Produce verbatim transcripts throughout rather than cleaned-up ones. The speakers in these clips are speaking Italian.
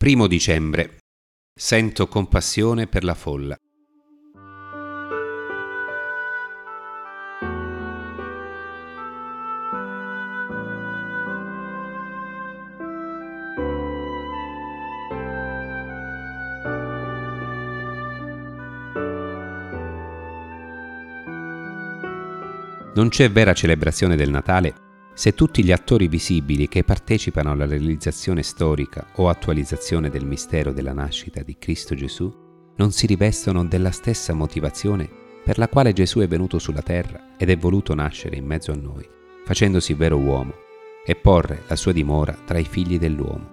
Primo dicembre. Sento compassione per la folla. Non c'è vera celebrazione del Natale se tutti gli attori visibili che partecipano alla realizzazione storica o attualizzazione del mistero della nascita di Cristo Gesù non si rivestono della stessa motivazione per la quale Gesù è venuto sulla terra ed è voluto nascere in mezzo a noi, facendosi vero uomo, e porre la sua dimora tra i figli dell'uomo.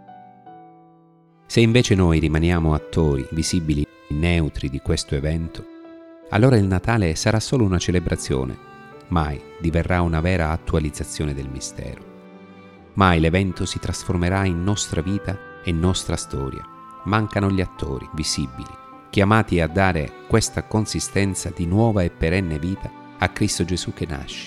Se invece noi rimaniamo attori visibili neutri di questo evento, allora il Natale sarà solo una celebrazione, mai diverrà una vera attualizzazione del mistero. Mai l'evento si trasformerà in nostra vita e nostra storia. Mancano gli attori visibili, chiamati a dare questa consistenza di nuova e perenne vita a Cristo Gesù che nasce.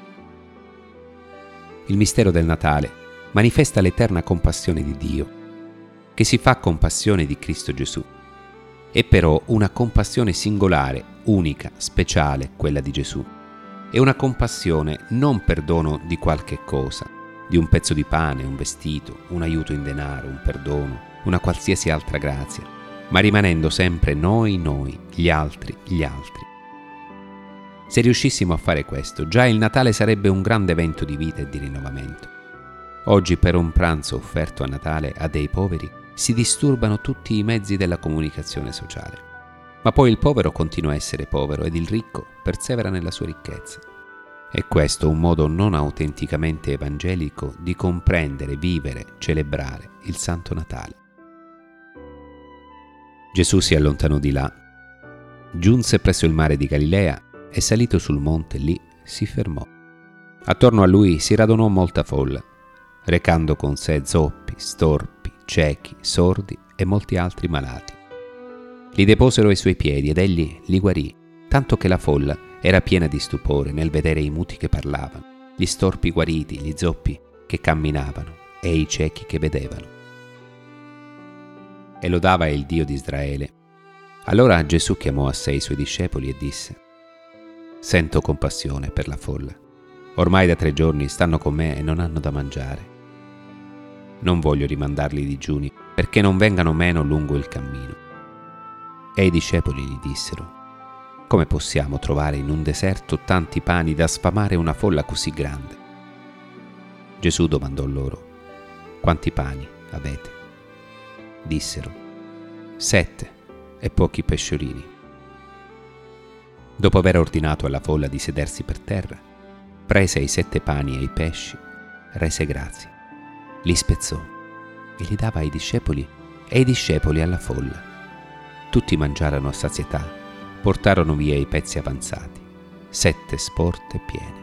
Il mistero del Natale manifesta l'eterna compassione di Dio, che si fa compassione di Cristo Gesù. È però una compassione singolare, unica, speciale, quella di Gesù. È una compassione non per dono di qualche cosa, di un pezzo di pane, un vestito, un aiuto in denaro, un perdono, una qualsiasi altra grazia, ma rimanendo sempre noi noi, gli altri gli altri. Se riuscissimo a fare questo, già il Natale sarebbe un grande evento di vita e di rinnovamento. Oggi per un pranzo offerto a Natale a dei poveri si disturbano tutti i mezzi della comunicazione sociale. Ma poi il povero continua a essere povero ed il ricco persevera nella sua ricchezza. È questo un modo non autenticamente evangelico di comprendere, vivere, celebrare il Santo Natale. Gesù si allontanò di là, giunse presso il mare di Galilea e salito sul monte lì si fermò. Attorno a lui si radunò molta folla, recando con sé zoppi, storpi, ciechi, sordi e molti altri malati. Li deposero ai suoi piedi ed egli li guarì, tanto che la folla era piena di stupore nel vedere i muti che parlavano, gli storpi guariti, gli zoppi che camminavano e i ciechi che vedevano. E lodava il Dio di Israele. Allora Gesù chiamò a sé i suoi discepoli e disse: «Sento compassione per la folla. Ormai da tre giorni stanno con me e non hanno da mangiare. Non voglio rimandarli digiuni, perché non vengano meno lungo il cammino». E i discepoli gli dissero: «Come possiamo trovare in un deserto tanti pani da sfamare una folla così grande?» Gesù domandò loro: «Quanti pani avete?» Dissero: «Sette e pochi pesciolini». Dopo aver ordinato alla folla di sedersi per terra, prese i sette pani e i pesci, rese grazie, li spezzò e li dava ai discepoli e i discepoli alla folla. Tutti mangiarono a sazietà, portarono via i pezzi avanzati, sette sporte piene.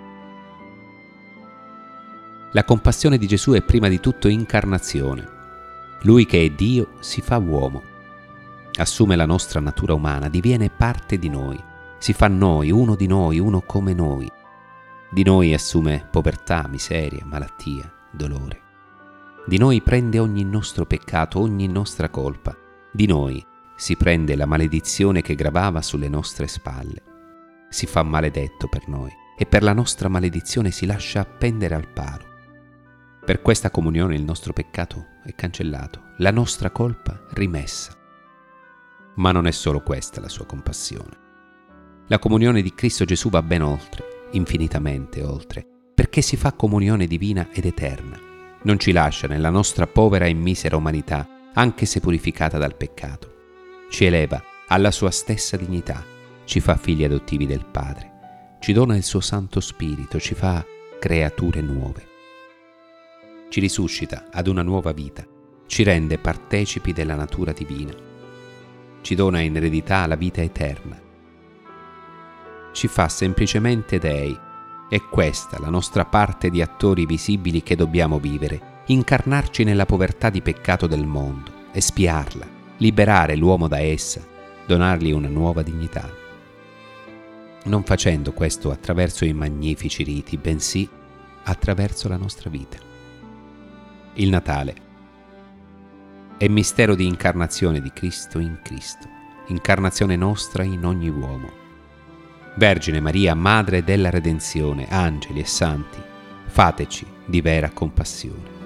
La compassione di Gesù è prima di tutto incarnazione. Lui che è Dio si fa uomo, assume la nostra natura umana, diviene parte di noi, si fa noi, uno di noi, uno come noi. Di noi assume povertà, miseria, malattia, dolore. Di noi prende ogni nostro peccato, ogni nostra colpa. Di noi si prende la maledizione che gravava sulle nostre spalle. Si fa maledetto per noi e per la nostra maledizione si lascia appendere al palo. Per questa comunione il nostro peccato è cancellato, la nostra colpa rimessa. Ma non è solo questa la sua compassione. La comunione di Cristo Gesù va ben oltre, infinitamente oltre, perché si fa comunione divina ed eterna. Non ci lascia nella nostra povera e misera umanità, anche se purificata dal peccato. Ci eleva alla sua stessa dignità, ci fa figli adottivi del Padre, ci dona il suo Santo Spirito, ci fa creature nuove. Ci risuscita ad una nuova vita, ci rende partecipi della natura divina, ci dona in eredità la vita eterna. Ci fa semplicemente dei. È questa la nostra parte di attori visibili che dobbiamo vivere, incarnarci nella povertà di peccato del mondo, espiarla, liberare l'uomo da essa, donargli una nuova dignità. Non facendo questo attraverso i magnifici riti, bensì attraverso la nostra vita. Il Natale è mistero di incarnazione di Cristo in Cristo, incarnazione nostra in ogni uomo. Vergine Maria, Madre della Redenzione, angeli e santi, fateci di vera compassione.